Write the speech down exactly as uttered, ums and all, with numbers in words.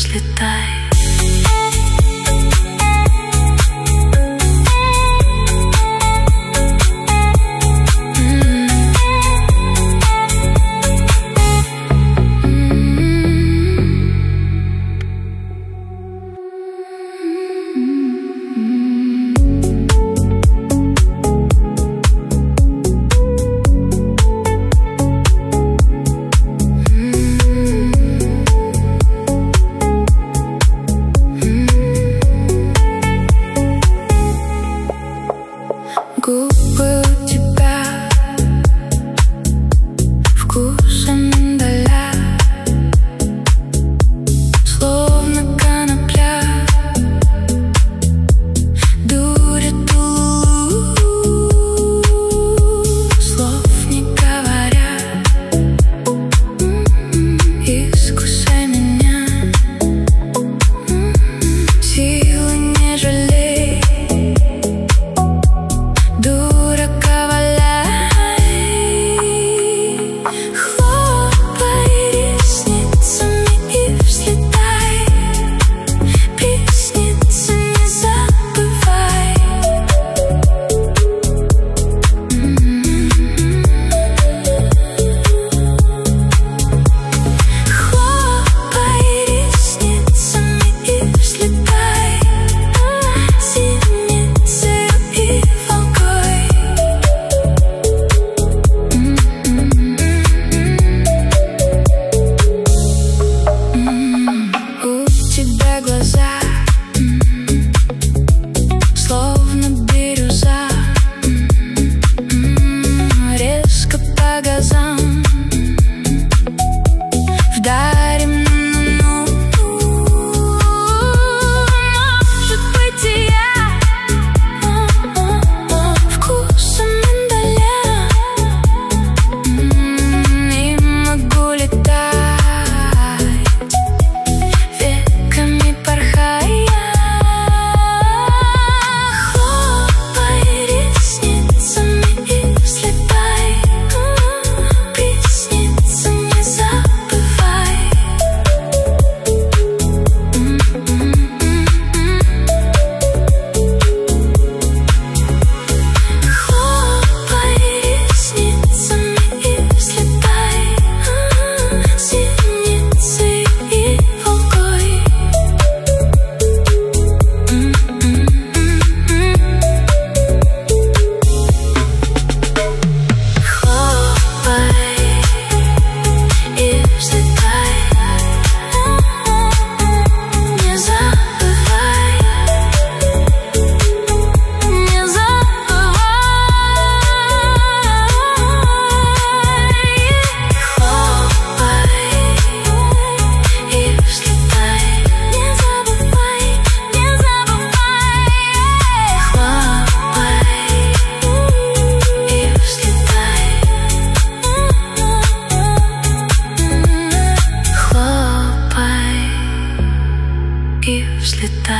взлетай. Губы у тебя вкусом миндаля, словно конопля, дурит улыбку, слов не говоря. Искусай меня, силы не жалей. Дурака валяй, хлопай ресницами и взлетай, приснится не забывай. Хлопай ресницами и взлетай, зеницей и волной. У тебя глаза словно бирюза, резко по газам вдарим на ну-ну-ну. Может быть и я вкусом миндаля не могу летать, веками порхая. Хлопай ресницами и взлетай, приснится не забывай. Хлопай ресницами и взлетай, зеницей и волной. Хлопай и взлетай, не забывай, не забывай. Хлопай и взлетай, не забывай, не забывай. Хлопай и взлетай, хлопай и взлетай.